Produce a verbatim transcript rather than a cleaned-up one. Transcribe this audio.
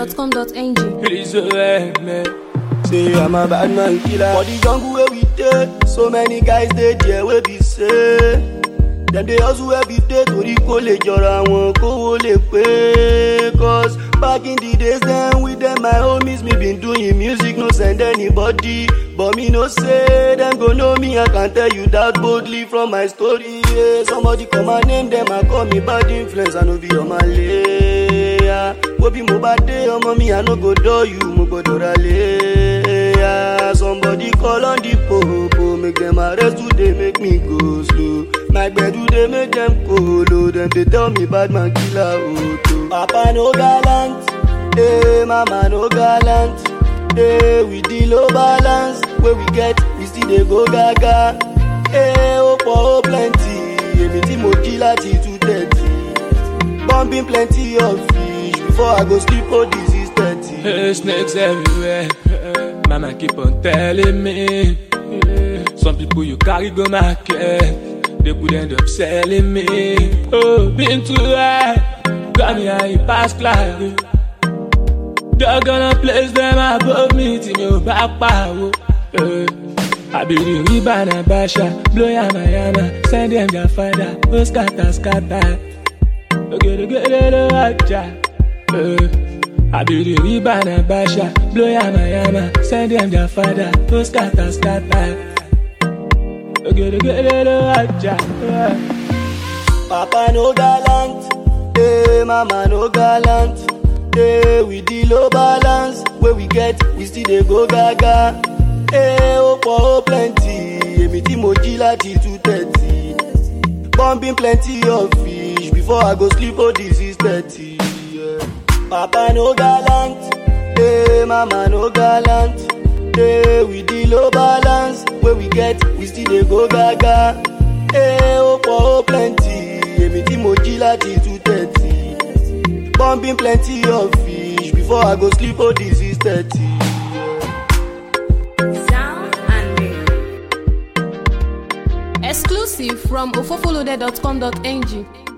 dot com dot n g. Please, uh, man. Say I'm a bad man killer. For the jungle where we take, so many guys they there where we say. Them they also every day to recall a jora won ko le pe. Cause back in the days then with them my homies me been doing music no send anybody. But me no say them go know me, I can tell you that boldly from my story. Yeah. Somebody come and name them and call me bad influence, I know be on my lay. Yeah. Go be mo bad day, oh mommy I no go do you, mo go do rale. Yeah. Somebody call on the popo, make them arrest today, make me go slow. My bed do they make them colo, them they tell me bad man killer auto. Papa no gallant, eh mama no gallant. Eh, we the low balance, where we get, we still they go gaga. Eh, oh, oh, plenty, everything mo kill two thirty. Bumping plenty of fish, before I go sleep, oh, this is thirty. Hey, snakes everywhere, mama keep on telling me. Some people you carry go market, they could end up selling me. Oh, been too high, got me high past class. They're gonna place them above me till you back power. Uh, I be the Ribana Basha, blow yama yama, send them their father, oh scatter scatter. Okay, get it watcha. Uh, I be the Ribana Basha, blow yama yama, send them their father, oh scatter scatter. Okay, get it watcha. Papa no gallant, eh mama no gallant. Eh, with the low balance, where we get, we still they go gaga. Eh, oh, oh, plenty, everything mo kill two thirty. Bumping plenty of fish, before I go sleep, oh, this is thirty. Yeah. Papa no gallant, eh, mama no gallant. Eh, with the low balance, where we get, we still they go gaga. Eh, oh, oh, plenty, everything mo kill two thirty. Bumping plenty of fish, before I go sleep, oh, this is thirty. Sound and mix. Exclusive from ofofoloaded dot com dot n g.